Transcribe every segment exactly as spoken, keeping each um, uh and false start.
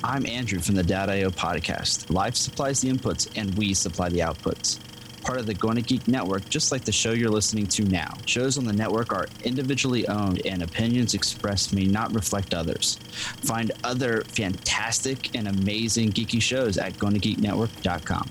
I'm Andrew from the Dad dot I O podcast. Life supplies the inputs and we supply the outputs. Part of the Gonna Geek Network, just like the show you're listening to now. Shows on the network are individually owned and opinions expressed may not reflect others. Find other fantastic and amazing geeky shows at gonna geek network dot com.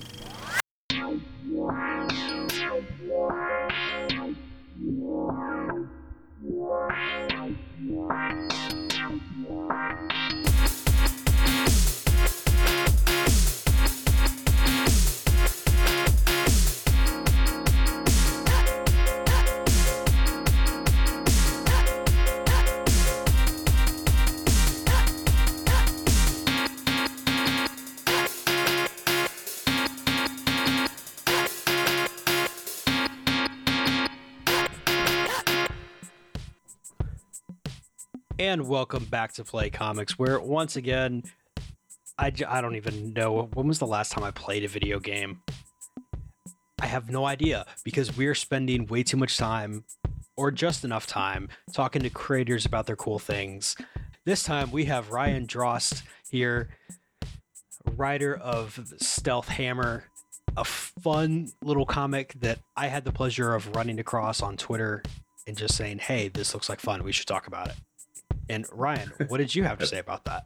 And welcome back to Play Comics, where once again, I, j- I don't even know, when was the last time I played a video game? I have no idea, because we're spending way too much time, or just enough time, talking to creators about their cool things. This time we have Ryan Drost here, writer of Stealth Hammer, a fun little comic that I had the pleasure of running across on Twitter and just saying, hey, this looks like fun, we should talk about it. And Ryan, what did you have to say about that?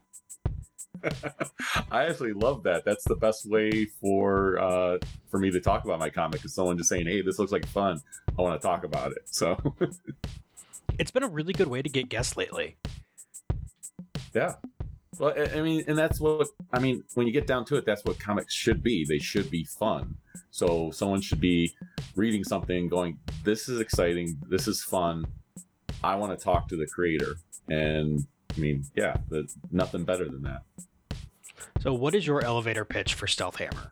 I actually love that. That's the best way for uh, for me to talk about my comic, is someone just saying, hey, this looks like fun, I want to talk about it. So it's been a really good way to get guests lately. Yeah. Well, I mean, and that's what, I mean, when you get down to it, that's what comics should be. They should be fun. So someone should be reading something going, this is exciting, this is fun, I want to talk to the creator. And I mean, yeah, the, nothing better than that. So what is your elevator pitch for Stealth Hammer?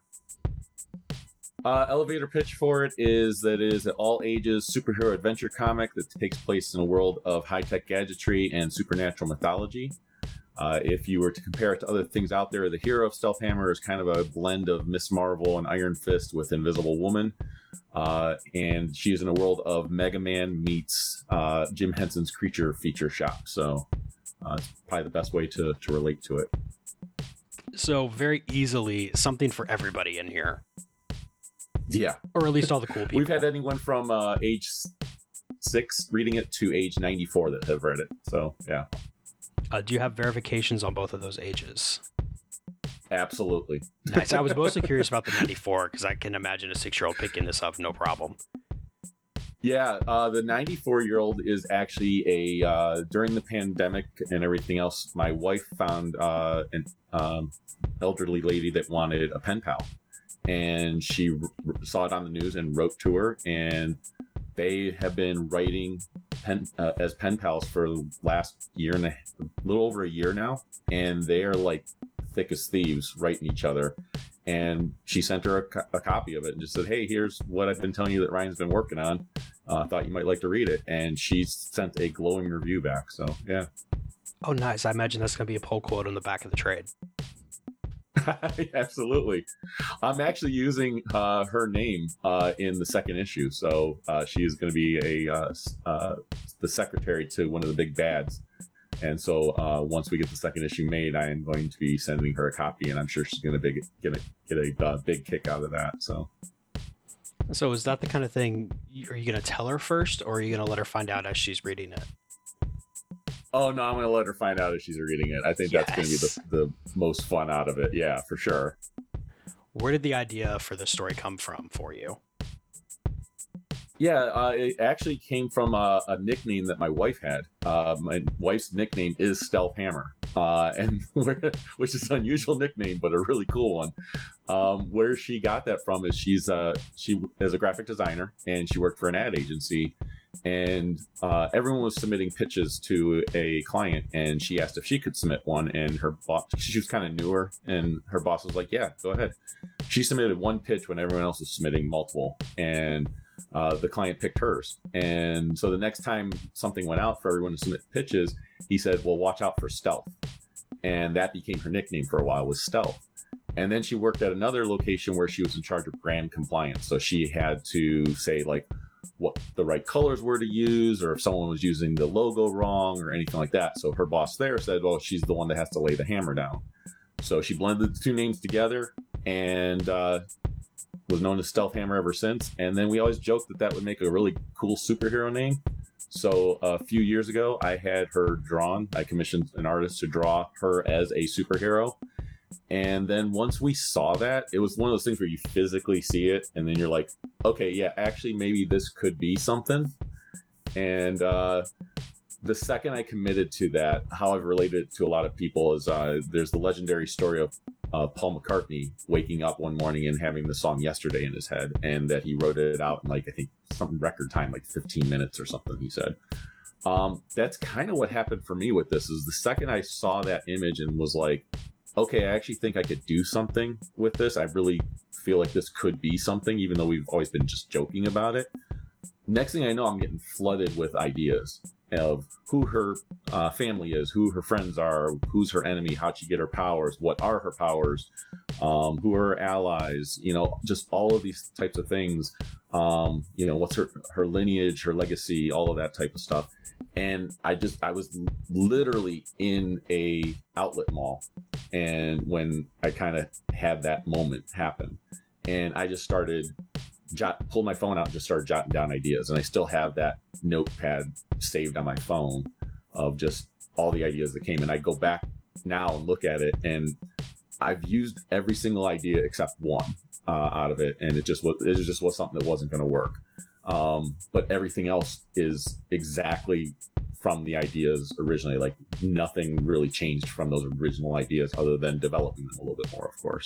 Uh, elevator pitch for it is that it is an all ages superhero adventure comic that takes place in a world of high-tech gadgetry and supernatural mythology. Uh, if you were to compare it to other things out there, the hero of Stealth Hammer is kind of a blend of Miss Marvel and Iron Fist with Invisible Woman. Uh, and she is in a world of Mega Man meets uh, Jim Henson's Creature feature shop. So uh, it's probably the best way to, to relate to it. So very easily something for everybody in here. Yeah. Or at least all the cool people. We've had anyone from uh, age six reading it to age ninety-four that have read it. So, yeah. Uh, do you have verifications on both of those ages? Absolutely. Nice. I was mostly curious about the ninety-four because I can imagine a six-year-old picking this up, no problem. Yeah, uh, the ninety-four-year-old is actually a, uh, during the pandemic and everything else, my wife found uh, an um, elderly lady that wanted a pen pal. And she r- saw it on the news and wrote to her, and they have been writing pen, uh, as pen pals for the last year and a, a little over a year now, and they are like thick as thieves writing each other. And she sent her a, co- a copy of it and just said, hey, here's what I've been telling you that Ryan's been working on. I uh, thought you might like to read it. And she sent a glowing review back. So, yeah. Oh, nice. I imagine that's going to be a pull quote on the back of the trade. Absolutely. I'm actually using uh, her name uh, in the second issue. So uh, she is going to be a uh, uh, the secretary to one of the big bads. And so uh, once we get the second issue made, I am going to be sending her a copy, and I'm sure she's going to big, get a, get a uh, big kick out of that. So, so is that the kind of thing, are you going to tell her first, or are you going to let her find out as she's reading it? Oh, no, I'm going to let her find out as she's reading it. I think yes. that's going to be the, the most fun out of it. Yeah, for sure. Where did the idea for the story come from for you? Yeah, uh, it actually came from a, a nickname that my wife had. Uh, my wife's nickname is Stealth Hammer, uh, and which is an unusual nickname, but a really cool one. Um, where she got that from is she's uh, she is a graphic designer, and she worked for an ad agency. And uh, everyone was submitting pitches to a client, and she asked if she could submit one. And her boss, she was kind of newer, and her boss was like, "Yeah, go ahead." She submitted one pitch when everyone else was submitting multiple, and uh, the client picked hers. And so the next time something went out for everyone to submit pitches, he said, "Well, watch out for Stealth," and that became her nickname for a while, was Stealth. And then she worked at another location where she was in charge of brand compliance, so she had to say like what the right colors were to use, or if someone was using the logo wrong or anything like that. So her boss there said, well, she's the one that has to lay the hammer down. So she blended the two names together and uh, was known as Stealth Hammer ever since. And then we always joked that that would make a really cool superhero name. So a few years ago, I had her drawn. I commissioned an artist to draw her as a superhero. And then once we saw that, it was one of those things where you physically see it, and then you're like, okay, yeah, actually, maybe this could be something. And uh, the second I committed to that, how I've related it to a lot of people is uh, there's the legendary story of uh, Paul McCartney waking up one morning and having the song Yesterday in his head, and that he wrote it out in like, I think, some record time, like fifteen minutes or something, he said. Um, that's kind of what happened for me with this, is the second I saw that image and was like, okay, I actually think I could do something with this. I really feel like this could be something, even though we've always been just joking about it. Next thing I know, I'm getting flooded with ideas of who her uh, family is, who her friends are, who's her enemy, how'd she get her powers, what are her powers, um, who are her allies, you know, just all of these types of things. Um, you know, what's her, her lineage, her legacy, all of that type of stuff. And I just, I was literally in a outlet mall. And when I kind of had that moment happen, and I just started, jot, pulled my phone out and just started jotting down ideas. And I still have that notepad saved on my phone of just all the ideas that came. And I go back now and look at it, and I've used every single idea except one uh, out of it. And it just was, it just was something that wasn't going to work. Um, but everything else is exactly from the ideas originally. Like nothing really changed from those original ideas other than developing them a little bit more, of course.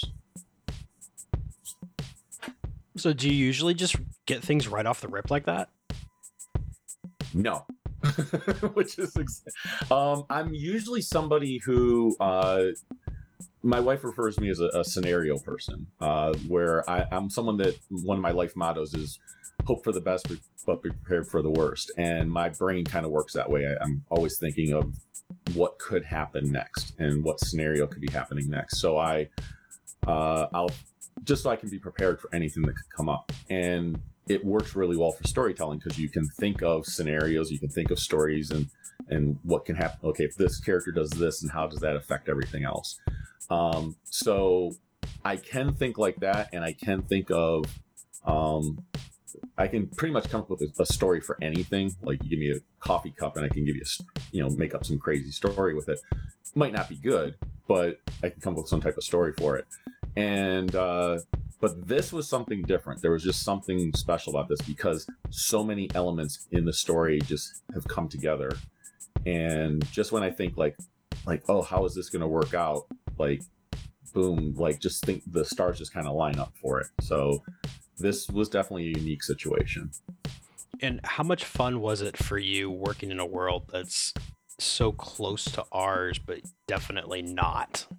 So do you usually just get things right off the rip like that? No. Which is, ex- um, I'm usually somebody who, uh, my wife refers to me as a, a scenario person, uh, where I, I'm someone that one of my life mottos is hope for the best, but be prepared for the worst. And my brain kind of works that way. I, I'm always thinking of what could happen next and what scenario could be happening next. So I, uh, I'll just so I can be prepared for anything that could come up. And it works really well for storytelling because you can think of scenarios, you can think of stories and, and what can happen. Okay, if this character does this, and how does that affect everything else? Um, so I can think like that, and I can think of, um, I can pretty much come up with a, a story for anything. Like you give me a coffee cup and I can give you, a, you know, make up some crazy story with it. Might not be good, but I can come up with some type of story for it. And, uh, but this was something different. There was just something special about this because so many elements in the story just have come together. And just when I think like, like, oh, how is this going to work out? Like, boom, like just think the stars just kind of line up for it. So this was definitely a unique situation. And how much fun was it for you working in a world that's so close to ours, but definitely not?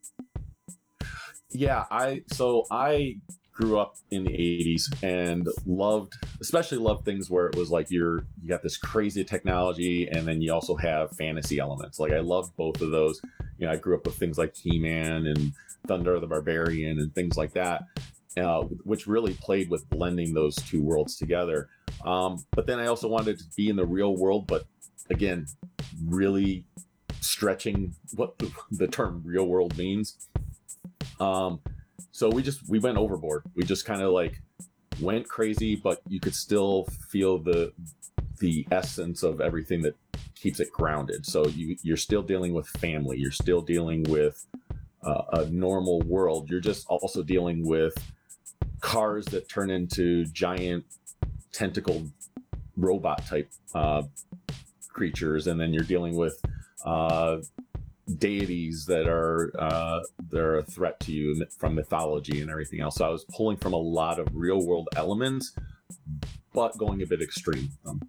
Yeah, I so I grew up in the eighties and loved, especially loved things where it was like you're you got this crazy technology and then you also have fantasy elements. Like I loved both of those. You know, I grew up with things like He-Man and Thunder the Barbarian and things like that, uh, which really played with blending those two worlds together. Um, but then I also wanted to be in the real world, but again, really stretching what the, the term real world means. Um, so we just, we went overboard. We just kind of like went crazy, but you could still feel the, the essence of everything that keeps it grounded. So you, you're still dealing with family. You're still dealing with uh, a normal world. You're just also dealing with cars that turn into giant tentacled robot type, uh, creatures. And then you're dealing with, uh, deities that are uh they're a threat to you from mythology and everything else. So I was pulling from a lot of real world elements, but going a bit extreme. Um,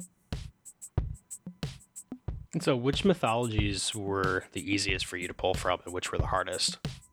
and so which mythologies were the easiest for you to pull from and which were the hardest?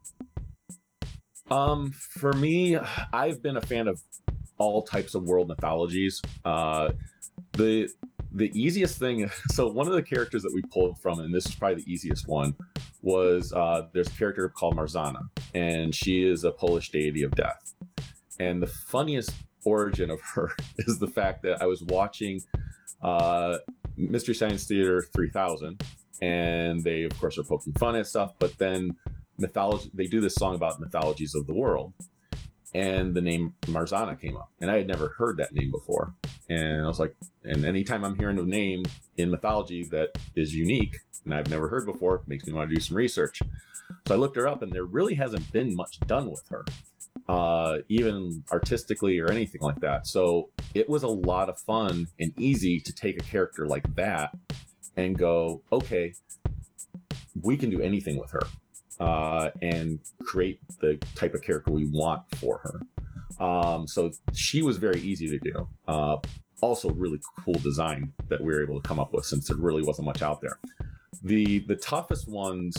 Um, for me, I've been a fan of all types of world mythologies. Uh, the The easiest thing, so one of the characters that we pulled from, and this is probably the easiest one, was uh, there's a character called Marzana, and she is a Polish deity of death. And the funniest origin of her is the fact that I was watching uh, Mystery Science Theater three thousand, and they, of course, are poking fun at stuff, but then mythology. They do this song about mythologies of the world, and the name Marzana came up, and I had never heard that name before. And I was like, and anytime I'm hearing a name in mythology that is unique and I've never heard before, it makes me want to do some research. So I looked her up, and there really hasn't been much done with her, uh, even artistically or anything like that. So it was a lot of fun and easy to take a character like that and go, okay, we can do anything with her, uh, and create the type of character we want for her. Um, so she was very easy to do. Uh, also really cool design that we were able to come up with, since there really wasn't much out there. The the toughest ones,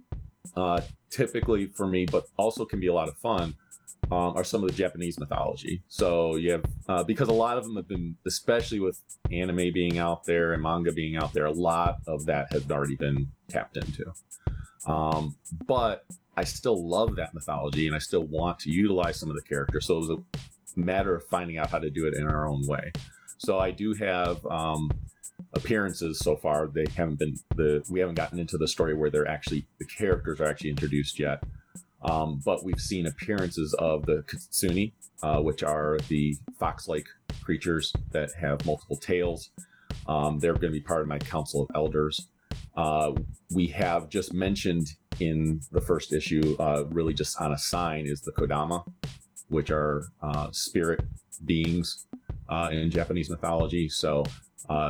uh, typically for me, but also can be a lot of fun, um, are some of the Japanese mythology. So you have, uh, because a lot of them have been, especially with anime being out there and manga being out there, a lot of that has already been tapped into. Um, but I still love that mythology, and I still want to utilize some of the characters. So it was a matter of finding out how to do it in our own way. So I do have um, appearances so far. They haven't been the we haven't gotten into the story where they're actually the characters are actually introduced yet. Um, but we've seen appearances of the Kitsune, uh, which are the fox-like creatures that have multiple tails. Um, they're going to be part of my Council of Elders. Uh, we have just mentioned in the first issue, uh, really just on a sign, is the Kodama, which are uh, spirit beings uh, in Japanese mythology. So uh,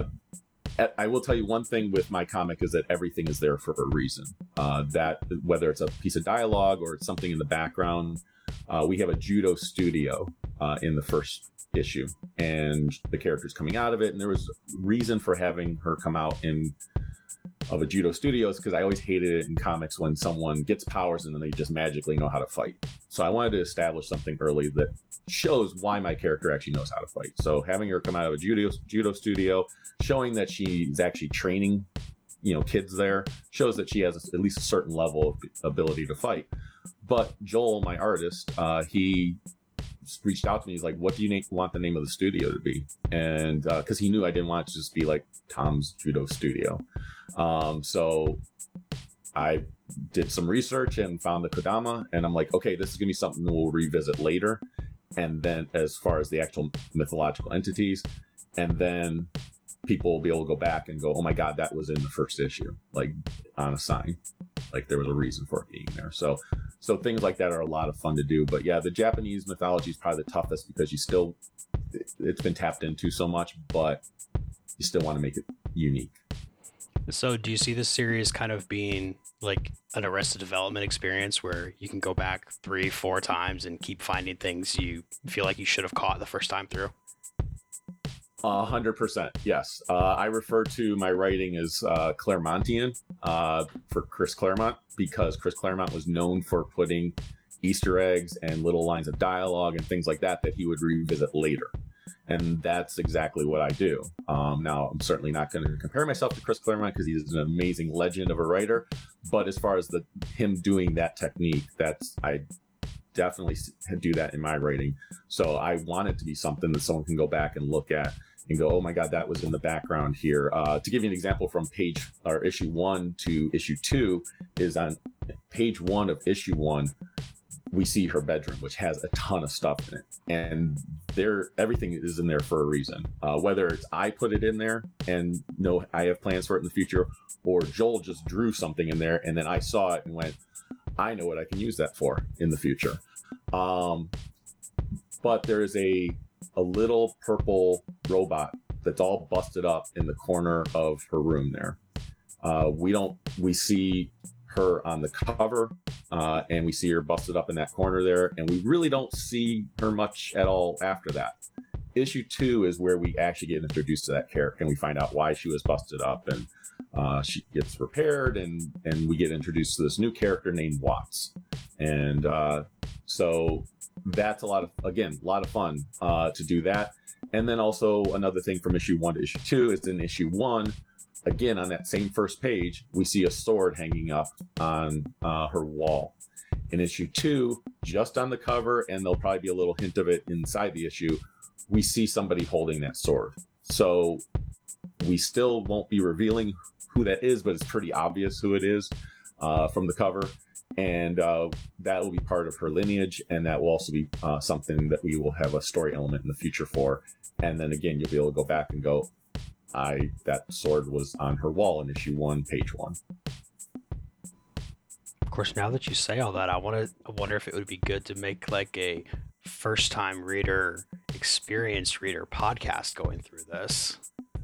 I will tell you one thing with my comic is that everything is there for a reason. Uh, that whether it's a piece of dialogue or it's something in the background, uh, we have a judo studio uh, in the first issue, and the character's coming out of it. And there was reason for having her come out in of a judo studios, because I always hated it in comics when someone gets powers and then they just magically know how to fight. So I wanted to establish something early that shows why my character actually knows how to fight. So having her come out of a judo judo studio, showing that she's actually training, you know, kids there, shows that she has a, at least a certain level of ability to fight. But Joel, my artist, uh, he reached out to me. He's like, "What do you want the name of the studio to be?" And because uh, he knew I didn't want it to just be like Tom's Judo Studio. Um, so I did some research and found the Kodama, and I'm like, okay, this is gonna be something we'll revisit later. And then as far as the actual mythological entities, and then people will be able to go back and go, oh my God, that was in the first issue, like on a sign, like there was a reason for it being there. So, so things like that are a lot of fun to do. But yeah, the Japanese mythology is probably the toughest, because you still, it's been tapped into so much, but you still want to make it unique. So do you see this series kind of being like an Arrested Development experience where you can go back three, four times and keep finding things you feel like you should have caught the first time through? A hundred percent, yes. Uh, I refer to my writing as uh, Claremontian uh, for Chris Claremont, because Chris Claremont was known for putting Easter eggs and little lines of dialogue and things like that that he would revisit later. And that's exactly what I do. Um, now, I'm certainly not going to compare myself to Chris Claremont, because he's an amazing legend of a writer. But as far as the him doing that technique, that's I definitely do that in my writing. So I want it to be something that someone can go back and look at and go, oh my God, that was in the background here. Uh, to give you an example, from page or issue one to issue two, is on page one of issue one, we see her bedroom, which has a ton of stuff in it, and there everything is in there for a reason. Uh, whether it's I put it in there and know I have plans for it in the future, or Joel just drew something in there and then I saw it and went, I know what I can use that for in the future. Um, but there is a a little purple robot that's all busted up in the corner of her room there. Uh, we don't we see her on the cover, uh, and we see her busted up in that corner there, and we really don't see her much at all after that. Issue two is where we actually get introduced to that character, and we find out why she was busted up, and uh, she gets repaired, and and we get introduced to this new character named Watts. And uh, so that's a lot of, again, a lot of fun uh, to do that. And then also another thing from issue one to issue two is in issue one, again, on that same first page, we see a sword hanging up on uh, her wall. In issue two, just on the cover, and there'll probably be a little hint of it inside the issue, we see somebody holding that sword. So we still won't be revealing who that is, but it's pretty obvious who it is uh, from the cover. And uh, that will be part of her lineage, and that will also be uh, something that we will have a story element in the future for. And then again, you'll be able to go back and go, I that sword was on her wall in issue one, page one. Of course, now that you say all that, I want to. I wonder if it would be good to make like a first-time reader, experienced reader podcast going through this.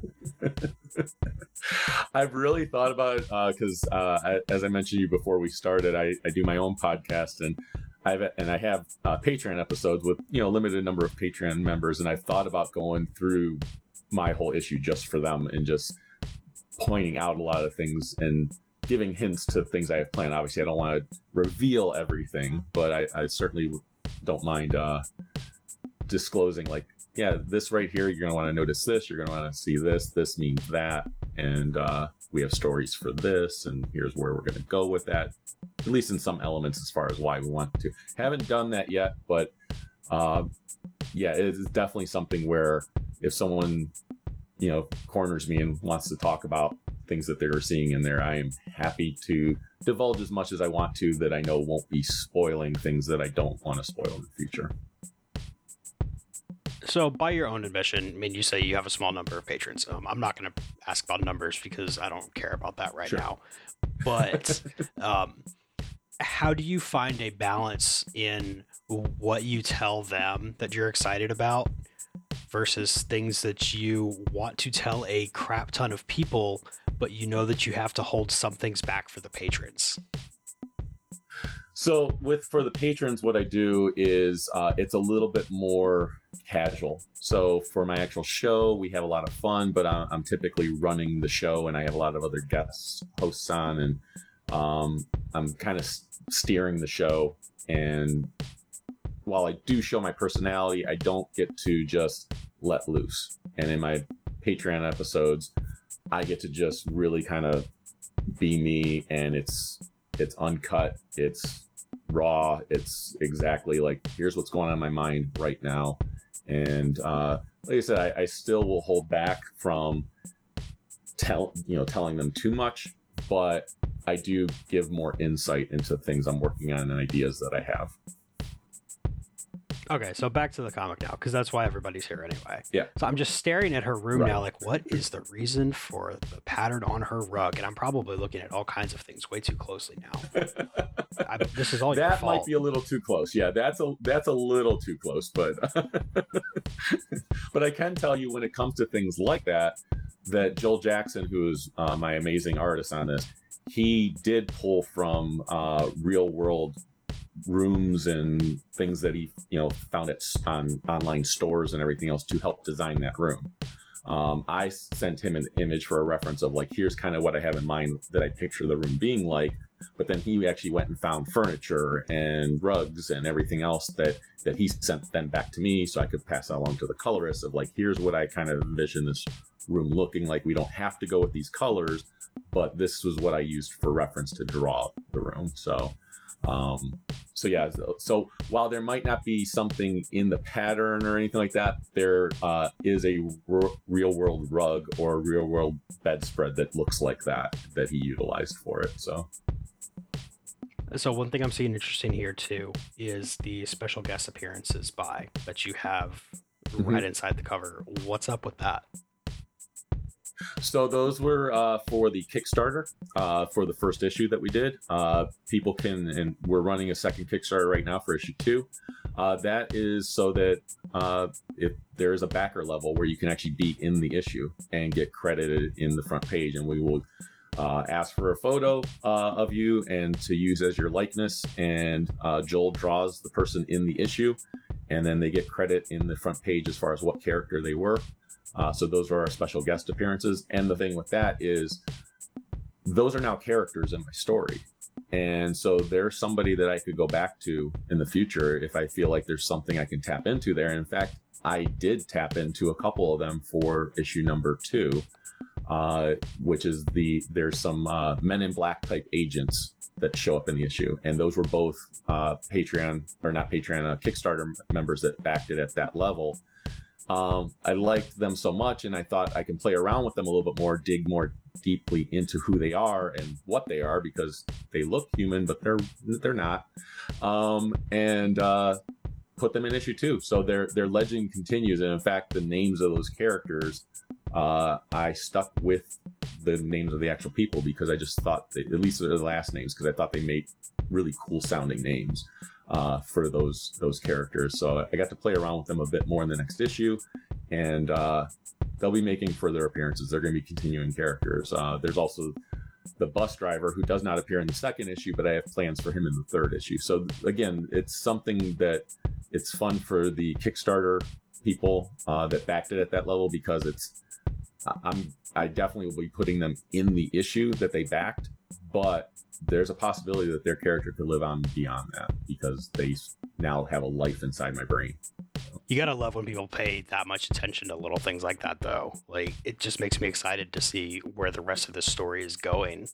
I've really thought about it because, uh, uh, I, as I mentioned to you before we started, I, I do my own podcast, and I've and I have uh, Patreon episodes with you know limited number of Patreon members, and I've thought about going through my whole issue just for them and just pointing out a lot of things and giving hints to things I have planned. Obviously, I don't want to reveal everything, but I, I certainly don't mind uh, disclosing, like, yeah, this right here, you're going to want to notice this, you're going to want to see this, this means that, and uh, we have stories for this, and here's where we're going to go with that, at least in some elements as far as why we want to. Haven't done that yet, but uh, yeah, it is definitely something where if someone, you know, corners me and wants to talk about things that they're seeing in there, I am happy to divulge as much as I want to that I know won't be spoiling things that I don't want to spoil in the future. So by your own admission, I mean, you say you have a small number of patrons. Um, I'm not going to ask about numbers because I don't care about that right Sure. now. But um, how do you find a balance in what you tell them that you're excited about versus things that you want to tell a crap ton of people, but you know that you have to hold some things back for the patrons? So with for the patrons, what I do is uh, it's a little bit more casual. So for my actual show, we have a lot of fun, but I'm, I'm typically running the show, and I have a lot of other guests, hosts on, and um, I'm kind of steering the show. And while I do show my personality, I don't get to just let loose. And in my Patreon episodes, I get to just really kind of be me, and it's it's uncut, it's raw, it's exactly like, here's what's going on in my mind right now. And uh, like I said, I, I still will hold back from tell you know telling them too much, but I do give more insight into things I'm working on and ideas that I have. Okay, so back to the comic now, because that's why everybody's here anyway. Yeah. So I'm just staring at her room Right. now, like, what is the reason for the pattern on her rug? And I'm probably looking at all kinds of things way too closely now. I, this is all your That fault. might be a little too close. Yeah, that's a that's a little too close, but but I can tell you when it comes to things like that, that Joel Jackson, who is uh, my amazing artist on this, he did pull from uh, real world rooms and things that he you know found at on online stores and everything else to help design that room. Um, I sent him an image for a reference of like, here's kind of what I have in mind that I picture the room being like. But then he actually went and found furniture and rugs and everything else that that he sent then back to me, so I could pass that along to the colorist of like, here's what I kind of envision this room looking like. We don't have to go with these colors, but this was what I used for reference to draw the room. So um so yeah so, so while there might not be something in the pattern or anything like that, there uh is a r- real world rug or a real world bedspread that looks like that that he utilized for it. So So one thing I'm seeing interesting here too is the special guest appearances by that you have Mhm. right inside the cover. What's up with that? So those were uh, for the Kickstarter uh, for the first issue that we did. Uh, people can, and we're running a second Kickstarter right now for issue two. Uh, that is so that uh, if there is a backer level where you can actually be in the issue and get credited in the front page, and we will uh, ask for a photo uh, of you and to use as your likeness. And uh, Joel draws the person in the issue, and then they get credit in the front page as far as what character they were. Uh, so those are our special guest appearances. And the thing with that is those are now characters in my story. And so there's somebody that I could go back to in the future if I feel like there's something I can tap into there. And in fact, I did tap into a couple of them for issue number two, uh, which is the, there's some uh, Men in Black type agents that show up in the issue. And those were both uh, Patreon, or not Patreon, uh, Kickstarter members that backed it at that level. Um, I liked them so much, and I thought I can play around with them a little bit more, dig more deeply into who they are and what they are, because they look human, but they're they're not. Um, and uh, put them in issue two, so their their legend continues. And in fact, the names of those characters, uh, I stuck with the names of the actual people because I just thought they, at least the last names, because I thought they made really cool sounding names uh, for those those characters. So I got to play around with them a bit more in the next issue, and uh, they'll be making further appearances. They're going to be continuing characters. Uh, there's also the bus driver, who does not appear in the second issue, but I have plans for him in the third issue. So again, it's something that it's fun for the Kickstarter people uh, that backed it at that level, because it's I'm I definitely will be putting them in the issue that they backed, but there's a possibility that their character could live on beyond that, because they now have a life inside my brain. You gotta love when people pay that much attention to little things like that, though. Like, it just makes me excited to see where the rest of this story is going.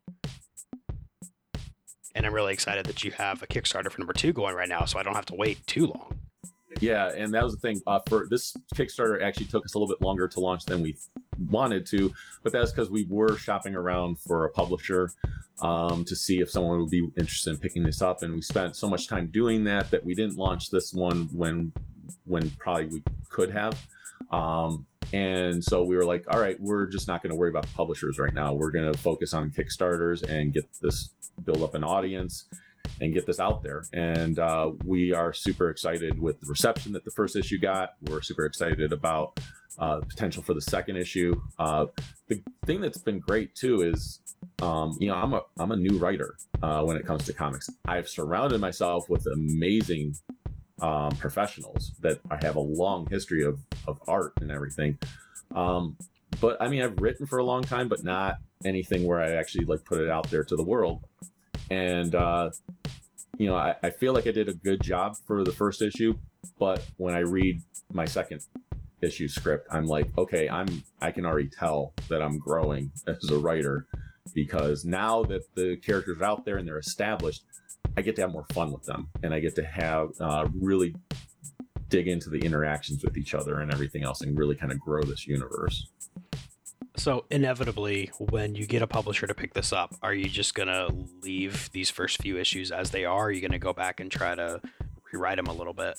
And I'm really excited that you have a Kickstarter for number two going right now, so I don't have to wait too long. Yeah, and that was the thing. Uh, for this Kickstarter, actually took us a little bit longer to launch than we wanted to, but that's because we were shopping around for a publisher um, to see if someone would be interested in picking this up, and we spent so much time doing that that we didn't launch this one when when probably we could have. Um, and so we were like, all right, we're just not going to worry about the publishers right now. We're going to focus on Kickstarters and get this, build up an audience and get this out there. And uh, we are super excited with the reception that the first issue got. We're super excited about uh, the potential for the second issue. Uh, the thing that's been great too is, um, you know, I'm a I'm a new writer uh, when it comes to comics. I've surrounded myself with amazing um, professionals that I have a long history of of art and everything. Um, but I mean, I've written for a long time, but not anything where I actually like put it out there to the world. And, uh, you know, I, I feel like I did a good job for the first issue, but when I read my second issue script, I'm like, okay, I'm, I can already tell that I'm growing as a writer, because now that the characters are out there and they're established, I get to have more fun with them, and I get to have, uh, really dig into the interactions with each other and everything else, and really kind of grow this universe. So inevitably, when you get a publisher to pick this up, are you just going to leave these first few issues as they are? Or are you going to go back and try to rewrite them a little bit?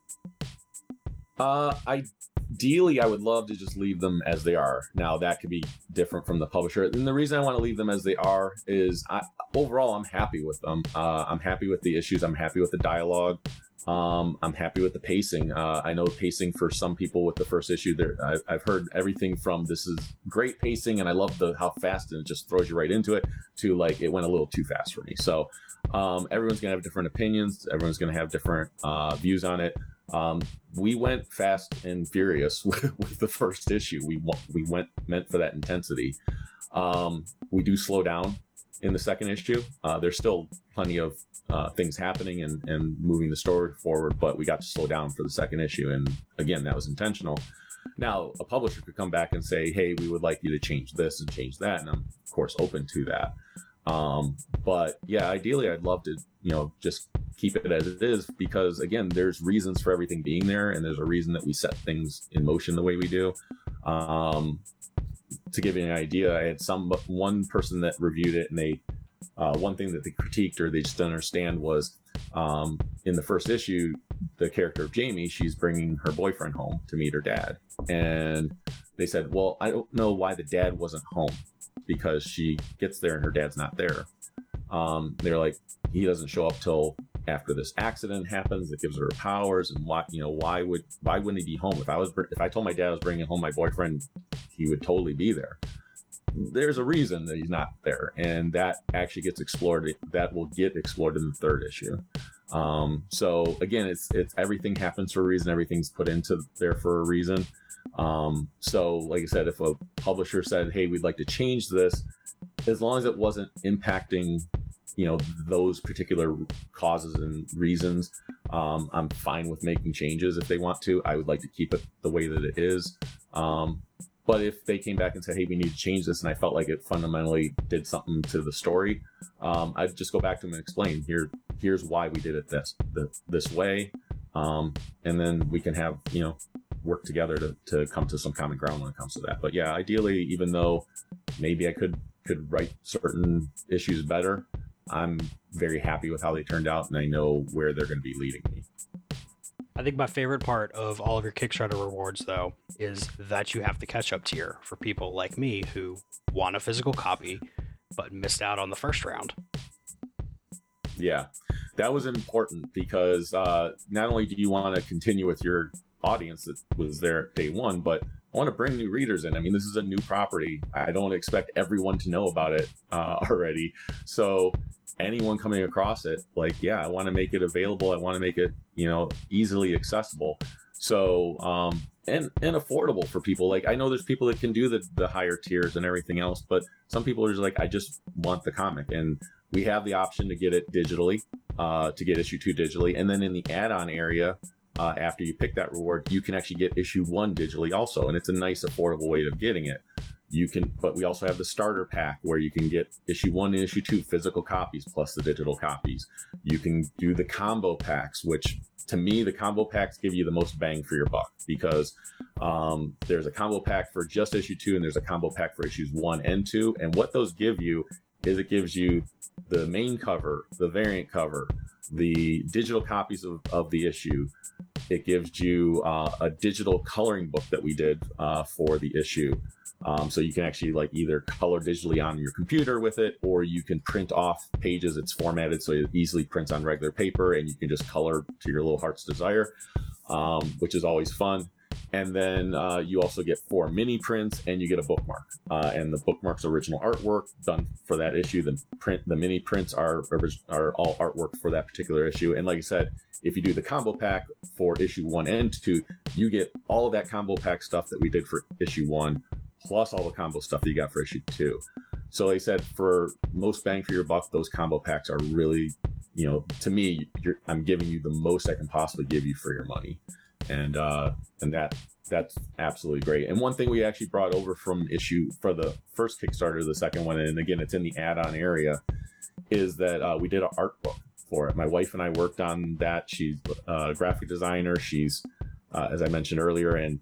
Uh, ideally, I would love to just leave them as they are. Now, that could be different from the publisher. And the reason I want to leave them as they are is, I, overall, I'm happy with them. Uh, I'm happy with the issues. I'm happy with the dialogue. Um, I'm happy with the pacing. Uh, I know pacing for some people with the first issue, there I've, I've heard everything from this is great pacing and I love the how fast and it just throws you right into it, to like it went a little too fast for me. So um, everyone's gonna have different opinions. Everyone's gonna have different uh, views on it. Um, we went fast and furious with, with the first issue. We we went meant for that intensity. Um, we do slow down in the second issue. Uh, there's still plenty of uh, things happening and, and moving the story forward, but we got to slow down for the second issue. And again, that was intentional. Now, a publisher could come back and say, hey, we would like you to change this and change that. And I'm, of course, open to that. Um, but yeah, ideally, I'd love to, you know, just keep it as it is, because again, there's reasons for everything being there. And there's a reason that we set things in motion the way we do. Um, to give you an idea, I had some one person that reviewed it, and they uh, one thing that they critiqued or they just didn't understand was um, in the first issue, the character of Jamie, she's bringing her boyfriend home to meet her dad, and they said, well, I don't know why the dad wasn't home, because she gets there and her dad's not there. Um, they're like, he doesn't show up till after this accident happens that gives her powers, and why, you know, why would why wouldn't he be home? If I was if I told my dad I was bringing home my boyfriend, he would totally be there. There's a reason that he's not there, and that actually gets explored. That will get explored in the third issue. Um, so again, it's it's everything happens for a reason. Everything's put into there for a reason. Um, so like I said, if a publisher said, hey, we'd like to change this, as long as it wasn't impacting, you know, those particular causes and reasons, um, I'm fine with making changes if they want to. I would like to keep it the way that it is. Um, but if they came back and said, hey, we need to change this, and I felt like it fundamentally did something to the story, um, I'd just go back to them and explain, here, here's why we did it this, this, this way. Um, and then we can have, you know, work together to, to come to some common ground when it comes to that. But yeah, ideally, even though maybe I could could write certain issues better, I'm very happy with how they turned out, and I know where they're going to be leading me. I think my favorite part of all of your Kickstarter rewards, though, is that you have the catch-up tier for people like me who want a physical copy but missed out on the first round. Yeah, that was important because uh, not only do you want to continue with your audience that was there day one, but I want to bring new readers in. I mean, this is a new property. I don't expect everyone to know about it uh, already. So anyone coming across it, like, yeah, I want to make it available. I want to make it, you know, easily accessible. So, um, and, and affordable for people. Like, I know there's people that can do the, the higher tiers and everything else, but some people are just like, I just want the comic. And we have the option to get it digitally, uh, to get issue two digitally. And then in the add-on area, uh, after you pick that reward, you can actually get issue one digitally also. And it's a nice, affordable way of getting it. You can, but we also have the starter pack where you can get issue one and issue two physical copies plus the digital copies. You can do the combo packs, which to me, the combo packs give you the most bang for your buck because um, there's a combo pack for just issue two and there's a combo pack for issues one and two. And what those give you is it gives you the main cover, the variant cover, the digital copies of, of the issue. It gives you uh, a digital coloring book that we did uh, for the issue. Um, so you can actually like either color digitally on your computer with it, or you can print off pages. It's formatted so it easily prints on regular paper and you can just color to your little heart's desire, um, which is always fun. And then uh, you also get four mini prints and you get a bookmark. Uh, and the bookmark's original artwork done for that issue. The print, the mini prints are, are all artwork for that particular issue. And like I said, if you do the combo pack for issue one and two, you get all of that combo pack stuff that we did for issue one, plus all the combo stuff that you got for issue two. So like I said, for most bang for your buck, those combo packs are really, you know, to me, you're, I'm giving you the most I can possibly give you for your money. And uh, and that that's absolutely great. And one thing we actually brought over from issue for the first Kickstarter, the second one, and again, it's in the add-on area, is that uh, we did an art book for it. My wife and I worked on that. She's a graphic designer. She's, uh, as I mentioned earlier, and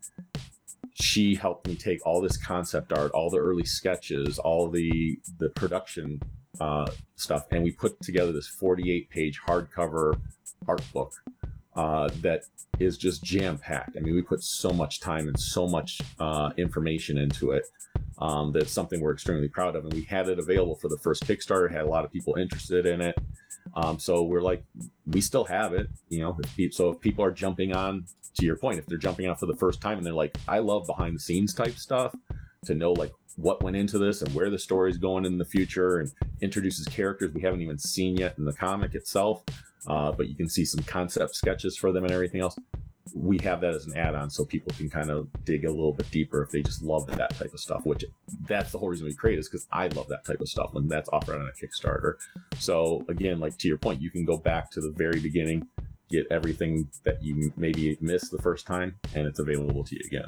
she helped me take all this concept art, all the early sketches, all the the production uh, stuff, and we put together this forty-eight page hardcover art book uh, that is just jam-packed. I mean, we put so much time and so much uh, information into it. Um, that's something we're extremely proud of, and we had it available for the first Kickstarter. Had a lot of people interested in it, um, so we're like, we still have it, you know. If, so if people are jumping on, to your point, if they're jumping on for the first time and they're like, I love behind the scenes type stuff, to know like what went into this and where the story's going in the future, and introduces characters we haven't even seen yet in the comic itself, uh, but you can see some concept sketches for them and everything else. We have that as an add-on so people can kind of dig a little bit deeper if they just love that type of stuff, which that's the whole reason we create, is because I love that type of stuff when that's offered on a Kickstarter. So again, like to your point, you can go back to the very beginning, get everything that you maybe missed the first time, and it's available to you again.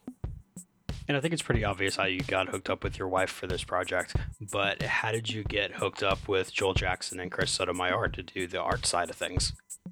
And I think it's pretty obvious how you got hooked up with your wife for this project, but how did you get hooked up with Joel Jackson and Chris Sotomayor to do the art side of things?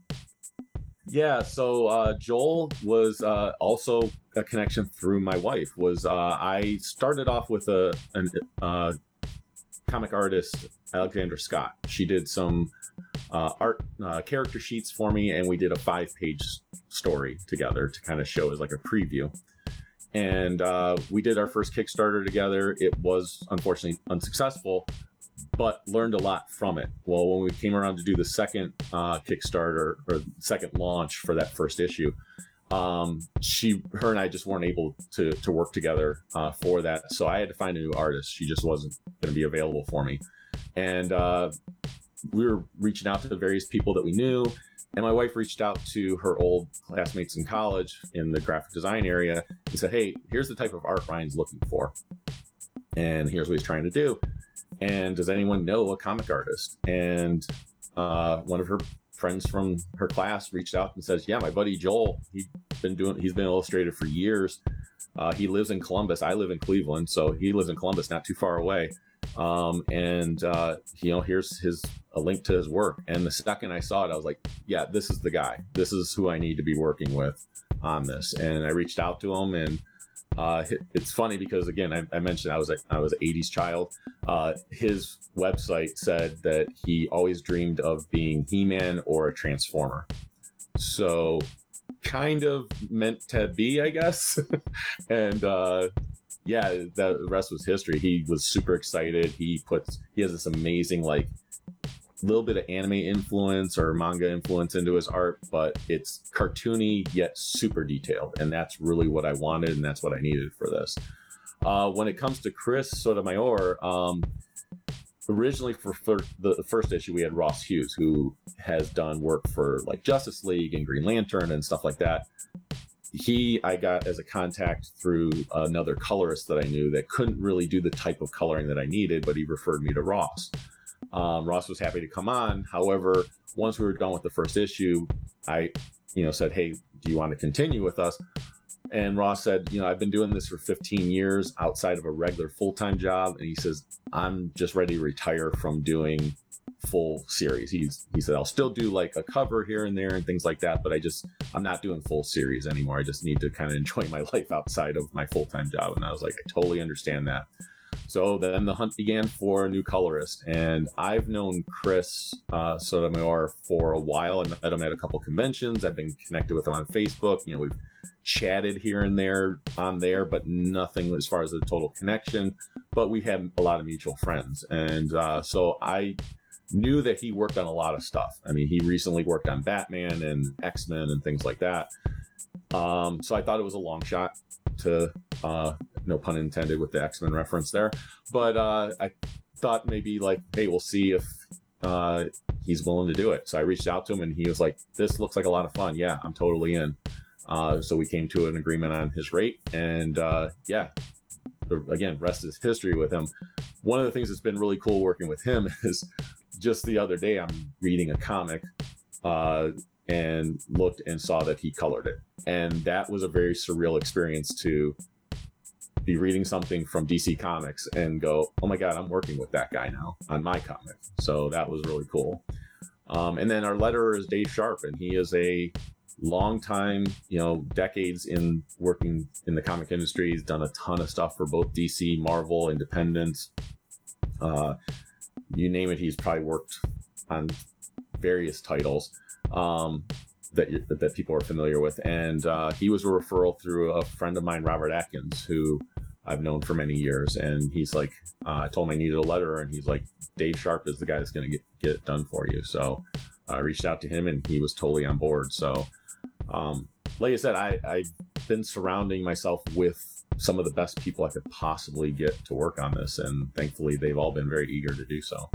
Yeah, so uh, Joel was uh, also a connection through my wife. Was uh, I started off with a an, uh, comic artist, Alexandra Scott. She did some uh, art uh, character sheets for me, and we did a five-page story together to kind of show as like a preview. And uh, we did our first Kickstarter together. It was unfortunately unsuccessful, but learned a lot from it. Well, when we came around to do the second uh, Kickstarter or second launch for that first issue, um, she, her and I just weren't able to to work together uh, for that. So I had to find a new artist. She just wasn't going to be available for me. And uh, we were reaching out to the various people that we knew. And my wife reached out to her old classmates in college in the graphic design area and said, hey, here's the type of art Ryan's looking for, and here's what he's trying to do. And does anyone know a comic artist? And uh, one of her friends from her class reached out and says, yeah, my buddy Joel, he's been doing, he's been illustrated for years. Uh, he lives in Columbus. I live in Cleveland. So he lives in Columbus, not too far away. Um, and, uh, you know, here's his, a link to his work. And the second I saw it, I was like, yeah, this is the guy. This is who I need to be working with on this. And I reached out to him, and Uh, it's funny because again, I, I mentioned I was a, I was an eighties child. Uh, his website said that he always dreamed of being He-Man or a Transformer. So kind of meant to be, I guess. and uh, yeah, the rest was history. He was super excited. He puts he has this amazing like little bit of anime influence or manga influence into his art, but it's cartoony yet super detailed, and that's really what I wanted, and that's what I needed for this. Uh, when it comes to Chris Sotomayor, um, originally for, for the first issue we had Ross Hughes, who has done work for like Justice League and Green Lantern and stuff like that. He I got as a contact through another colorist that I knew that couldn't really do the type of coloring that I needed, but he referred me to Ross. Um, Ross was happy to come on. However, once we were done with the first issue, I, you know, said, "Hey, do you want to continue with us?" And Ross said, "You know, I've been doing this for fifteen years outside of a regular full-time job." And he says, "I'm just ready to retire from doing full series." He's, he said, "I'll still do like a cover here and there and things like that, but I just, I'm not doing full series anymore. I just need to kind of enjoy my life outside of my full-time job." And I was like, I totally understand that. So then the hunt began for a new colorist, and I've known Chris uh, Sotomayor for a while. I met him at a couple conventions. I've been connected with him on Facebook. You know, we've chatted here and there on there, but nothing as far as a total connection. But we had a lot of mutual friends, and uh, so I knew that he worked on a lot of stuff. I mean, he recently worked on Batman and X-Men and things like that. Um, so I thought it was a long shot to, uh, no pun intended with the X-Men reference there. But uh, I thought maybe like, hey, we'll see if uh, he's willing to do it. So I reached out to him, and he was like, "This looks like a lot of fun. Yeah, I'm totally in." Uh, so we came to an agreement on his rate, and uh, yeah, again, rest is history with him. One of the things that's been really cool working with him is just the other day I'm reading a comic uh, and looked and saw that he colored it. And that was a very surreal experience to be reading something from D C Comics and go, "Oh my God, I'm working with that guy now on my comic." So that was really cool. Um, and then our letterer is Dave Sharp, and he is a long time, you know, decades in working in the comic industry. He's done a ton of stuff for both D C, Marvel, Independent, uh, you name it. He's probably worked on various titles um, that that people are familiar with. And uh, he was a referral through a friend of mine, Robert Atkins, who I've known for many years. And he's like, uh, I told him I needed a letterer, and he's like, "Dave Sharp is the guy that's going to get get it done for you." So I reached out to him, and he was totally on board. So um, like I said, I, I've been surrounding myself with some of the best people I could possibly get to work on this, and thankfully they've all been very eager to do so.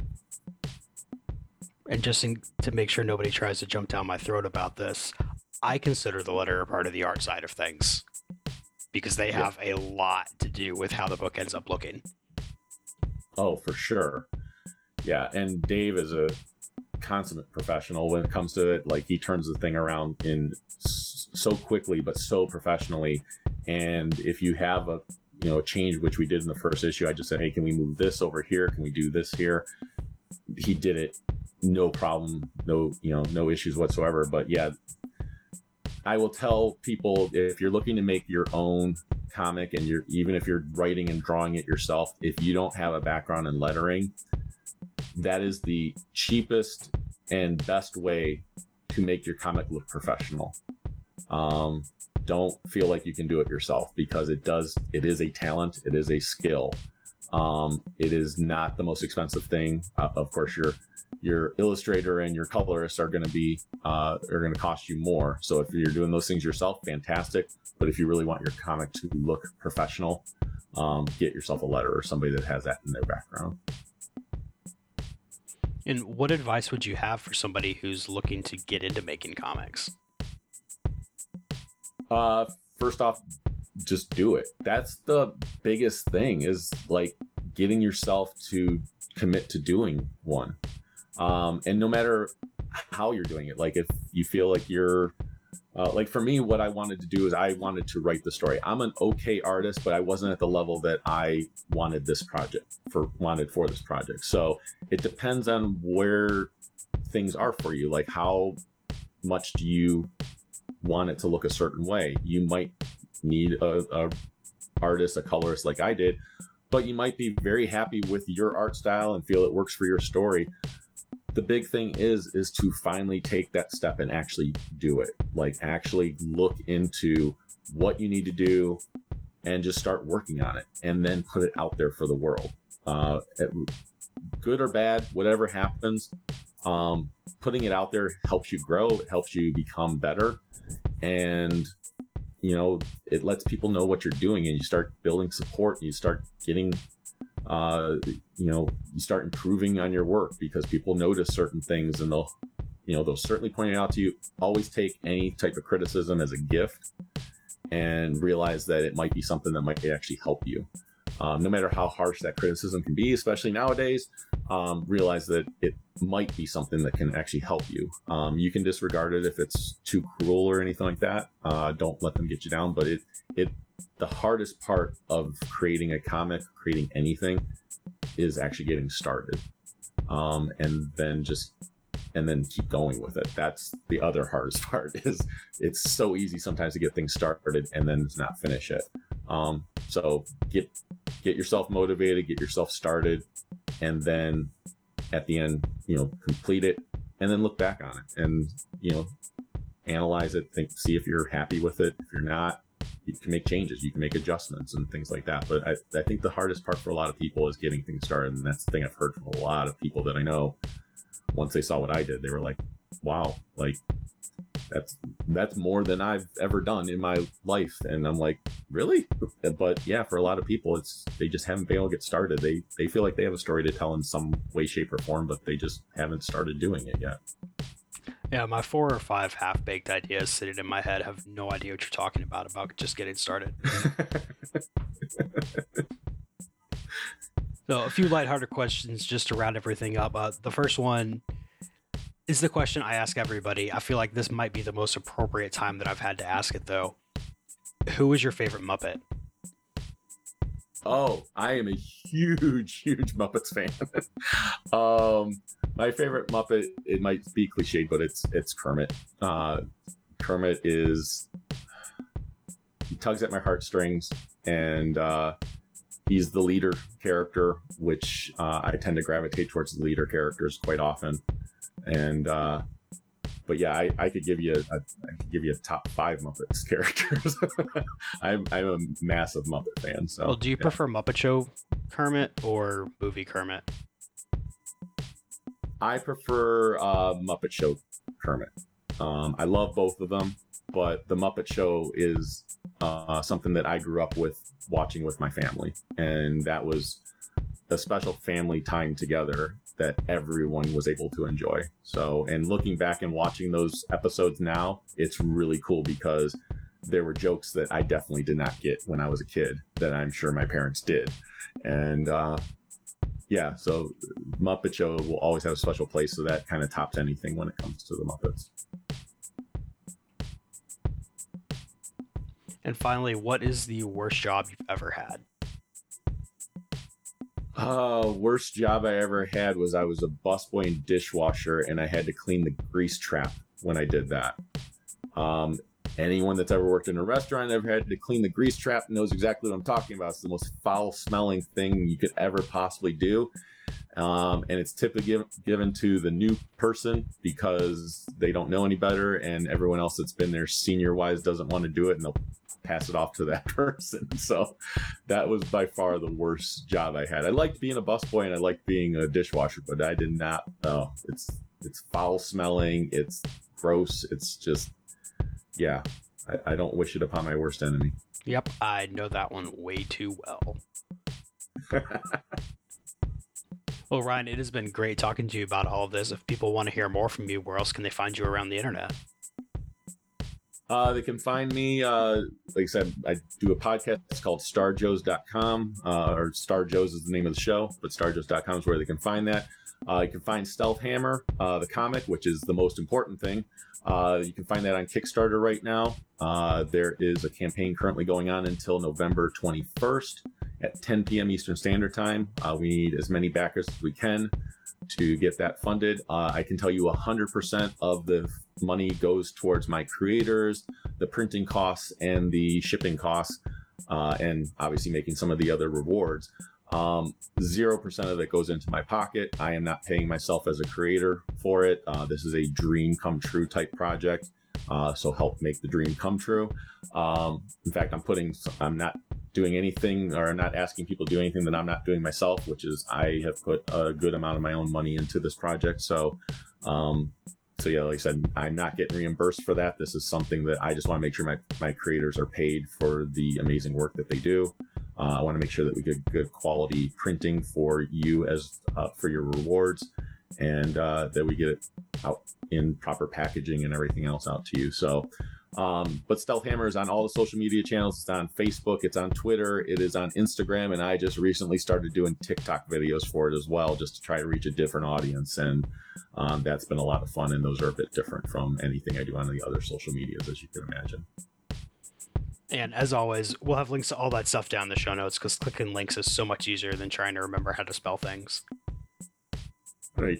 And just in, to make sure nobody tries to jump down my throat about this, I consider the letterer part of the art side of things, because they have yeah. a lot to do with how the book ends up looking. Oh, for sure. Yeah, and Dave is a consummate professional when it comes to it. Like, he turns the thing around in so quickly, but so professionally. And if you have a, you know, a change, which we did in the first issue, I just said, "Hey, can we move this over here? Can we do this here?" He did it, no problem, no, you know, no issues whatsoever. But yeah, I will tell people, if you're looking to make your own comic, and you're, even if you're writing and drawing it yourself, if you don't have a background in lettering, that is the cheapest and best way to make your comic look professional. Um, don't feel like you can do it yourself, because it does, it is a talent, it is a skill. Um, it is not the most expensive thing. Uh, of course, your your illustrator and your colorist are going to be uh, are going to cost you more. So if you're doing those things yourself, fantastic. But if you really want your comic to look professional, um, get yourself a letterer or somebody that has that in their background. And what advice would you have for somebody who's looking to get into making comics? Uh, first off, just do it. That's the biggest thing, is like getting yourself to commit to doing one. Um, and no matter how you're doing it, like if you feel like you're, uh, like for me, what I wanted to do is I wanted to write the story. I'm an okay artist, but I wasn't at the level that I wanted this project for, wanted for this project. So it depends on where things are for you. Like, how much do you want it to look a certain way? You might need a, a artist, a colorist like I did, but you might be very happy with your art style and feel it works for your story. The big thing is is to finally take that step and actually do it. Like actually look into what you need to do and just start working on it, and then put it out there for the world. Uh, it, good or bad, whatever happens, um, putting it out there helps you grow. It helps you become better, and you know, it lets people know what you're doing, and you start building support. You start getting, uh, you know, you start improving on your work because people notice certain things, and they'll, you know, they'll certainly point it out to you. Always take any type of criticism as a gift, and realize that it might be something that might actually help you. Um, no matter how harsh that criticism can be, especially nowadays, um, realize that it might be something that can actually help you. Um, you can disregard it if it's too cruel or anything like that. Uh, don't let them get you down. But it, it, the hardest part of creating a comic, creating anything, is actually getting started, um, and then just, and then keep going with it. That's the other hardest part. Is it's so easy sometimes to get things started and then not finish it. Um, so get get yourself motivated, get yourself started, and then at the end, you know, complete it, and then look back on it and, you know, analyze it, think, see if you're happy with it. If you're not, you can make changes, you can make adjustments and things like that. But I, I think the hardest part for a lot of people is getting things started, and that's the thing I've heard from a lot of people that I know. Once they saw what I did, they were like, wow, like that's that's more than I've ever done in my life. And I'm like, really? But yeah, for a lot of people, it's they just haven't been able to get started. They they feel like they have a story to tell in some way, shape, or form, but they just haven't started doing it yet. Yeah, my four or five half-baked ideas sitting in my head have no idea what you're talking about, about just getting started. So a few lighthearted questions just to round everything up. Uh, the first one is the question I ask everybody. I feel like this might be the most appropriate time that I've had to ask it, though. Who is your favorite Muppet? Oh, I am a huge, huge Muppets fan. um, my favorite Muppet, it might be cliched, but it's it's Kermit. Uh, Kermit is, he tugs at my heartstrings, and uh, he's the leader character, which uh, I tend to gravitate towards the leader characters quite often. And uh, but yeah, I, I could give you a, a I could give you a top five Muppets characters. I'm I'm a massive Muppet fan. So, well, do you yeah. prefer Muppet Show Kermit or movie Kermit? I prefer uh, Muppet Show Kermit. Um, I love both of them, but the Muppet Show is uh, something that I grew up with watching with my family, and that was a special family time together that everyone was able to enjoy. So, and looking back and watching those episodes now, it's really cool because there were jokes that I definitely did not get when I was a kid that I'm sure my parents did. And uh, yeah, so Muppet Show will always have a special place, so that kind of tops anything when it comes to the Muppets. And finally, what is the worst job you've ever had? Uh, worst job I ever had was I was a busboy and dishwasher, and I had to clean the grease trap when I did that. Um, anyone that's ever worked in a restaurant ever had to clean the grease trap knows exactly what I'm talking about. It's the most foul-smelling thing you could ever possibly do. Um, and it's typically give, given to the new person because they don't know any better, and everyone else that's been there senior-wise doesn't want to do it, and they'll pass it off to that person. So that was by far the worst job I had. I liked being a busboy and I liked being a dishwasher, but I did not. Oh, it's it's foul smelling. It's gross. It's just, yeah. I, I don't wish it upon my worst enemy. Yep, I know that one way too well. Well, Ryan, it has been great talking to you about all of this. If people want to hear more from you, where else can they find you around the internet? Uh, they can find me, uh, like I said, I do a podcast. It's called star joes dot com, uh, or Star Joes is the name of the show, but star joes dot com is where they can find that. Uh, you can find Stealth Hammer, uh, the comic, which is the most important thing. Uh, you can find that on Kickstarter right now. Uh, there is a campaign currently going on until November twenty-first at ten p.m. Eastern Standard Time. Uh, we need as many backers as we can to get that funded. Uh, I can tell you one hundred percent of the money goes towards my creators, the printing costs, and the shipping costs. uh, and obviously making some of the other rewards. Um, zero percent of it goes into my pocket. I am not paying myself as a creator for it. Uh, this is a dream come true type project. Uh, so help make the dream come true. Um, in fact, I'm putting, I'm not doing anything, or I'm not asking people to do anything that I'm not doing myself, which is I have put a good amount of my own money into this project. So, um, so yeah, like I said, I'm not getting reimbursed for that. This is something that I just want to make sure my, my creators are paid for the amazing work that they do. Uh, I want to make sure that we get good quality printing for you as uh, for your rewards, and uh, that we get it out in proper packaging and everything else out to you. So, um, but Stealth Hammer is on all the social media channels. It's on Facebook, it's on Twitter, it is on Instagram, and I just recently started doing TikTok videos for it as well, just to try to reach a different audience. And um, that's been a lot of fun, and those are a bit different from anything I do on the other social medias, as you can imagine. And as always, we'll have links to all that stuff down in the show notes, because clicking links is so much easier than trying to remember how to spell things. Right.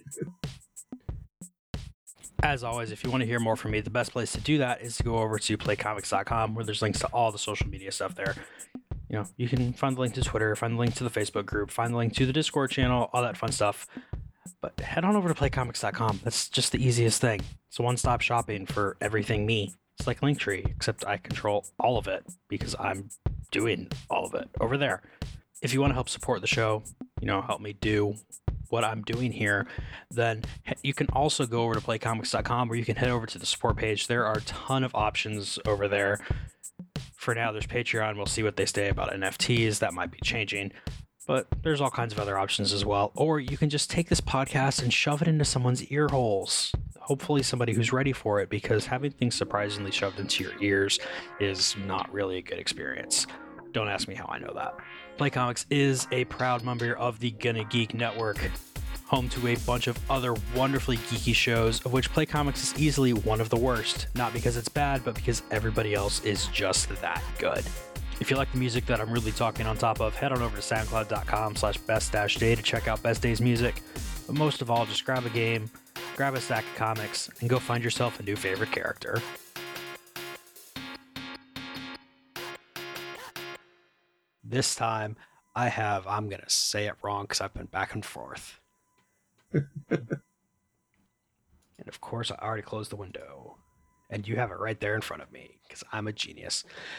As always, if you want to hear more from me, the best place to do that is to go over to play comics dot com, where there's links to all the social media stuff there. You know, you can find the link to Twitter, find the link to the Facebook group, find the link to the Discord channel, all that fun stuff. But head on over to play comics dot com. That's just the easiest thing. It's a one-stop shopping for everything me. It's like Linktree, except I control all of it because I'm doing all of it over there. If you want to help support the show, you know, help me do what I'm doing here, then you can also go over to play comics dot com, where you can head over to the support page. There are a ton of options over there. For now, there's Patreon. We'll see what they say about N F Ts. That might be changing. But there's all kinds of other options as well. Or you can just take this podcast and shove it into someone's ear holes. Hopefully somebody who's ready for it, because having things surprisingly shoved into your ears is not really a good experience. Don't ask me how I know that. Play Comics is a proud member of the Gonna Geek Network, home to a bunch of other wonderfully geeky shows, of which Play Comics is easily one of the worst. Not because it's bad, but because everybody else is just that good. If you like the music that I'm really talking on top of, head on over to soundcloud dot com slash best dash day to check out Best Day's music. But most of all, just grab a game, grab a stack of comics, and go find yourself a new favorite character. This time, I have, I'm going to say it wrong because I've been back and forth. And of course, I already closed the window. And you have it right there in front of me, because I'm a genius.